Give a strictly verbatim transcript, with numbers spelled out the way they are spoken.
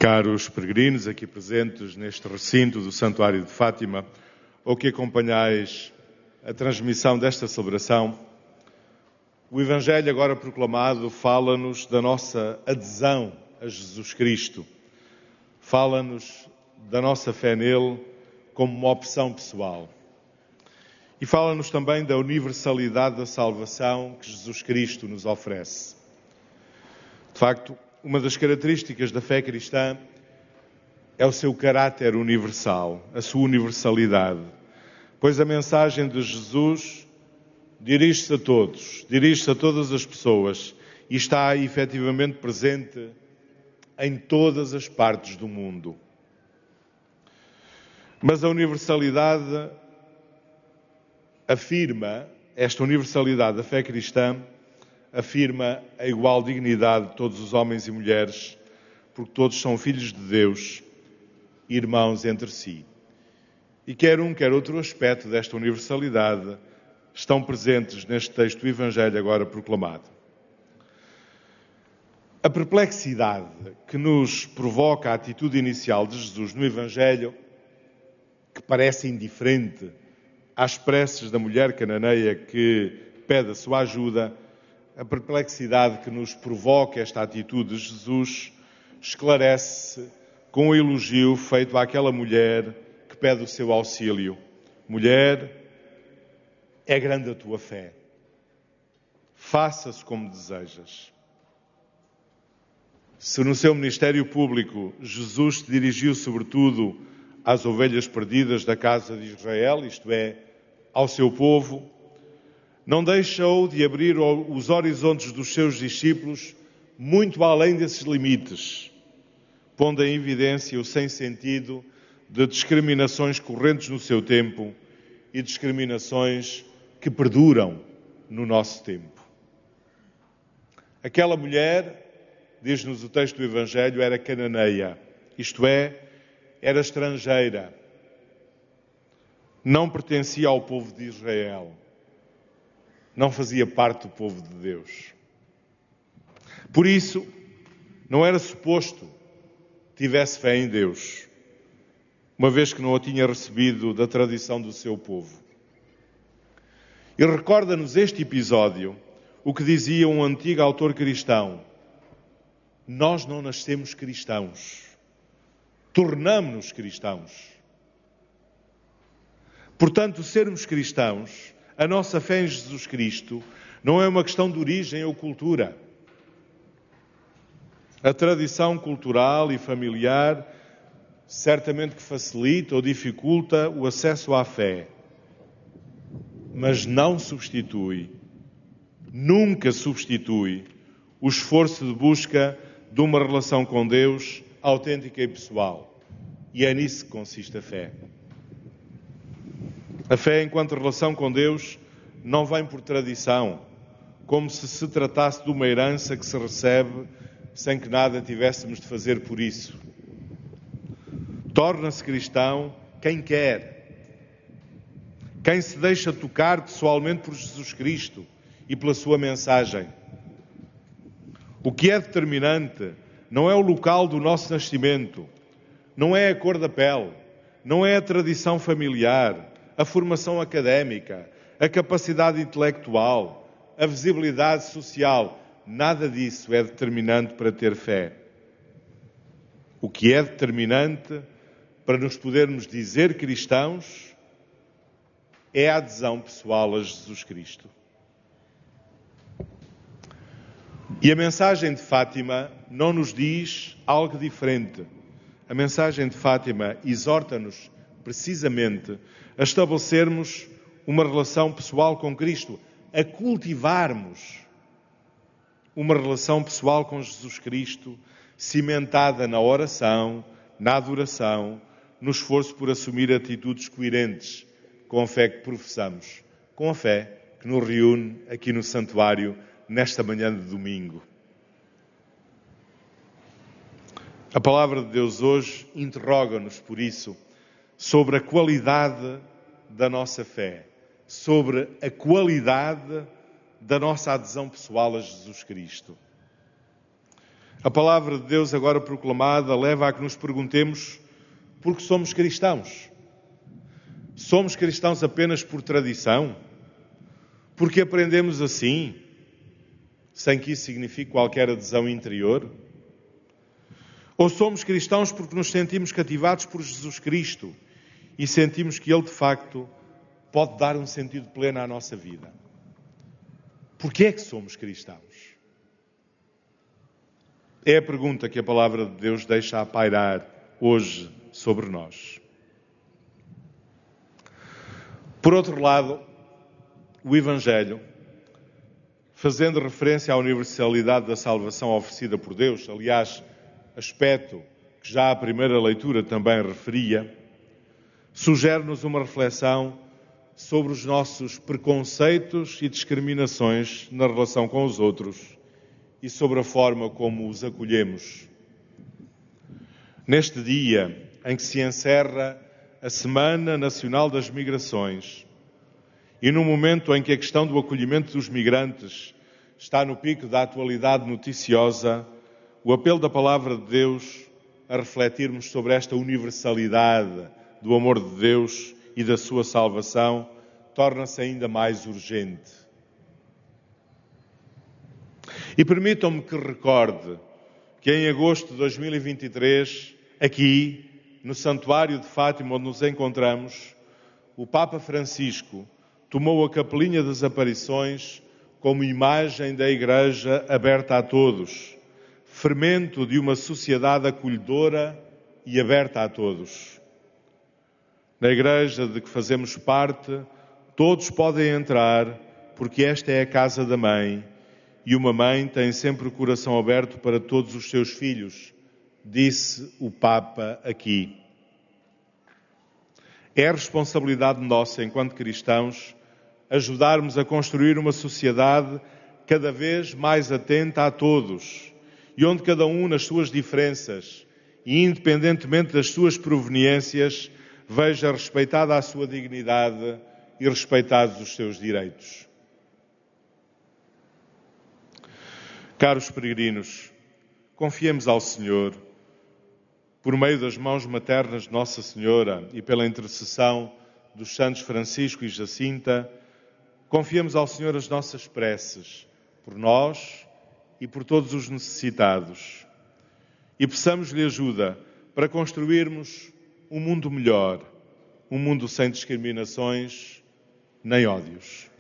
Caros peregrinos aqui presentes neste recinto do Santuário de Fátima, ou que acompanhais a transmissão desta celebração, o Evangelho agora proclamado fala-nos da nossa adesão a Jesus Cristo, fala-nos da nossa fé nele como uma opção pessoal. E fala-nos também da universalidade da salvação que Jesus Cristo nos oferece. De facto, uma das características da fé cristã é o seu caráter universal, a sua universalidade, pois a mensagem de Jesus dirige-se a todos, dirige-se a todas as pessoas e está efetivamente presente em todas as partes do mundo. Mas a universalidade afirma, esta universalidade da fé cristã, afirma a igual dignidade de todos os homens e mulheres, porque todos são filhos de Deus, irmãos entre si. E quer um, quer outro aspecto desta universalidade estão presentes neste texto do Evangelho agora proclamado. A perplexidade que nos provoca a atitude inicial de Jesus no Evangelho, que parece indiferente às preces da mulher cananeia que pede a sua ajuda, a perplexidade que nos provoca esta atitude de Jesus esclarece com o elogio feito àquela mulher que pede o seu auxílio. Mulher, é grande a tua fé. Faça-se como desejas. Se no seu ministério público Jesus se dirigiu sobretudo às ovelhas perdidas da casa de Israel, isto é, ao seu povo, não deixou de abrir os horizontes dos seus discípulos muito além desses limites, pondo em evidência o sem-sentido de discriminações correntes no seu tempo e discriminações que perduram no nosso tempo. Aquela mulher, diz-nos o texto do Evangelho, era cananeia, isto é, era estrangeira, não pertencia ao povo de Israel. Não fazia parte do povo de Deus. Por isso, não era suposto que tivesse fé em Deus, uma vez que não a tinha recebido da tradição do seu povo. E recorda-nos este episódio o que dizia um antigo autor cristão: nós não nascemos cristãos, tornamo-nos cristãos. Portanto, sermos cristãos, a nossa fé em Jesus Cristo não é uma questão de origem ou cultura. A tradição cultural e familiar certamente que facilita ou dificulta o acesso à fé, mas não substitui, nunca substitui, o esforço de busca de uma relação com Deus autêntica e pessoal. E é nisso que consiste a fé. A fé, enquanto relação com Deus, não vem por tradição, como se se tratasse de uma herança que se recebe sem que nada tivéssemos de fazer por isso. Torna-se cristão quem quer, quem se deixa tocar pessoalmente por Jesus Cristo e pela sua mensagem. O que é determinante não é o local do nosso nascimento, não é a cor da pele, não é a tradição familiar, a formação académica, a capacidade intelectual, a visibilidade social. Nada disso é determinante para ter fé. O que é determinante para nos podermos dizer cristãos é a adesão pessoal a Jesus Cristo. E a mensagem de Fátima não nos diz algo diferente. A mensagem de Fátima exorta-nos precisamente a estabelecermos uma relação pessoal com Cristo, a cultivarmos uma relação pessoal com Jesus Cristo, cimentada na oração, na adoração, no esforço por assumir atitudes coerentes com a fé que professamos, com a fé que nos reúne aqui no santuário nesta manhã de domingo. A palavra de Deus hoje interroga-nos, por isso, sobre a qualidade da nossa fé, sobre a qualidade da nossa adesão pessoal a Jesus Cristo. A palavra de Deus agora proclamada leva a que nos perguntemos por que somos cristãos. Somos cristãos apenas por tradição? Porque aprendemos assim, sem que isso signifique qualquer adesão interior? Ou somos cristãos porque nos sentimos cativados por Jesus Cristo e sentimos que Ele, de facto, pode dar um sentido pleno à nossa vida? Porquê é que somos cristãos? É a pergunta que a palavra de Deus deixa a pairar hoje sobre nós. Por outro lado, o Evangelho, fazendo referência à universalidade da salvação oferecida por Deus, aliás, aspecto que já a primeira leitura também referia, sugere-nos uma reflexão sobre os nossos preconceitos e discriminações na relação com os outros e sobre a forma como os acolhemos. Neste dia em que se encerra a Semana Nacional das Migrações e no momento em que a questão do acolhimento dos migrantes está no pico da atualidade noticiosa, o apelo da palavra de Deus a refletirmos sobre esta universalidade do amor de Deus e da sua salvação torna-se ainda mais urgente. E permitam-me que recorde que em agosto de dois mil e vinte e três, aqui, no Santuário de Fátima, onde nos encontramos, o Papa Francisco tomou a Capelinha das Aparições como imagem da Igreja aberta a todos, fermento de uma sociedade acolhedora e aberta a todos. Na Igreja de que fazemos parte, todos podem entrar, porque esta é a casa da Mãe, e uma mãe tem sempre o coração aberto para todos os seus filhos, disse o Papa aqui. É responsabilidade nossa, enquanto cristãos, ajudarmos a construir uma sociedade cada vez mais atenta a todos e onde cada um, nas suas diferenças e independentemente das suas proveniências, veja respeitada a sua dignidade e respeitados os seus direitos. Caros peregrinos, confiemos ao Senhor, por meio das mãos maternas de Nossa Senhora e pela intercessão dos santos Francisco e Jacinta, confiemos ao Senhor as nossas preces, por nós e por todos os necessitados. E peçamos-lhe ajuda para construirmos um mundo melhor, um mundo sem discriminações nem ódios.